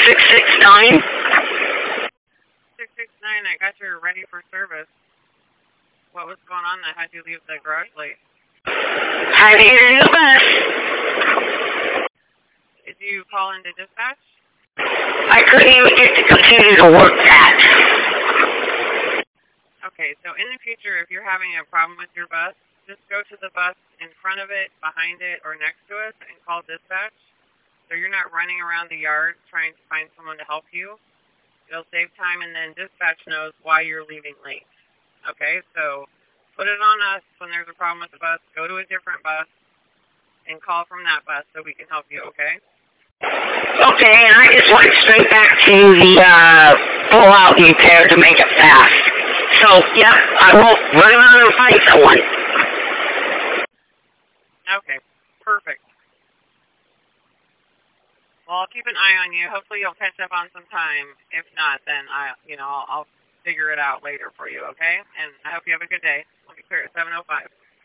669? 669, I got you ready for service. What was going on that had you leave the garage late? Had to get in the bus. Did you call into dispatch? I couldn't even get the computer to work that. Okay, so in the future, if you're having a problem with your bus, just go to the bus in front of it, behind it, or next to it and call dispatch. So you're not running around the yard trying to find someone to help you. It'll save time, and then dispatch knows why you're leaving late. Okay, so put it on us when there's a problem with the bus. Go to a different bus and call from that bus so we can help you, okay? Okay, and I just went straight back to the pull-out repair to make it fast. So, yep, I won't run around and find someone. Okay, perfect. Well, I'll keep an eye on you. Hopefully you'll catch up on some time. If not, then I'll figure it out later for you, okay? And I hope you have a good day. I'll be clear at 7:05.